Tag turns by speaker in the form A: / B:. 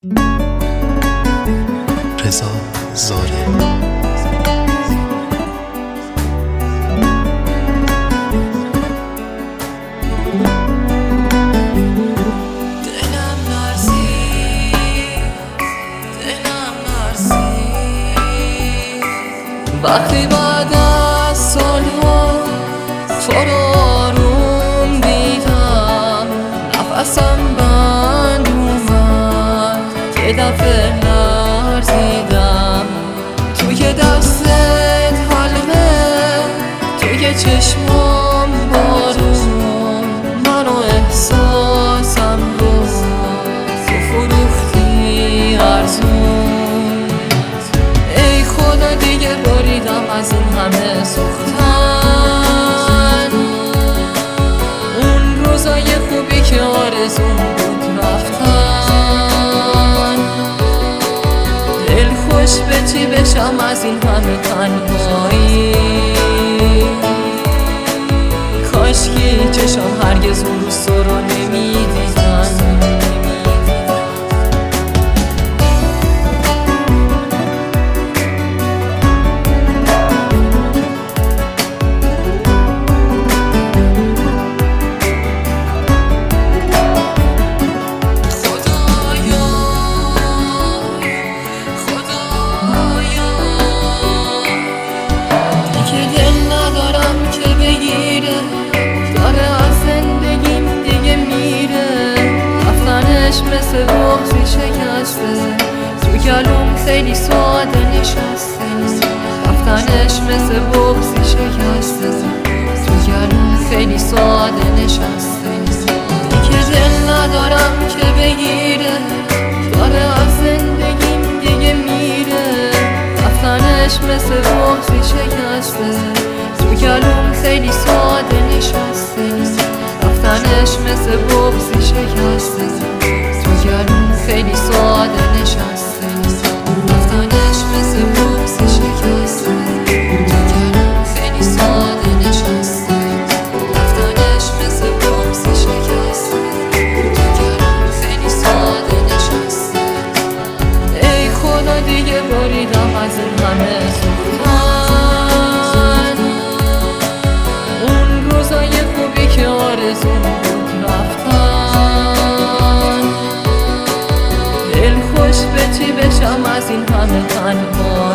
A: رضا زاره.
B: وقتی بعد از سالها تو رو آروم دیدم، نفسم بند اومد، یه دفعه لرزیدم. توی دستت حلقه، توی چشمام بارون، منو احساسم رو تو فروختی ارزون. ای خدا دیگه بریدم از این همه سوختن، اون روزای خوبی که آرزون بود رفتن. دل خوش به چی بشم از این همه تنهایی، کاشکی چشم هرگز اون روز تو رو نمیدیدن. مثل بغضی شکسته، تو گلوم خیلی ساده نشسته. رفتنش مثل بغضی شکسته، تو گلوم خیلی ساده نشسته. دیگه دل ندارم که بگیره، داره از زندگیم دیگه میره. رفتنش مثل بغضی شکسته، تو گلوم خیلی ساده نشسته. رفتنش مثل بغضی شکسته، خیلی ساده نشسته. رفتنش مثل بغض شکسته، خیلی ساده نشسته. رفتنش مثل بغض شکسته، خیلی ساده نشسته. ای خدا دیگه بریدم از این همه سوختن، اون روزای خوبی که آرزون بود رفتن. به چی بشم از این همه تنها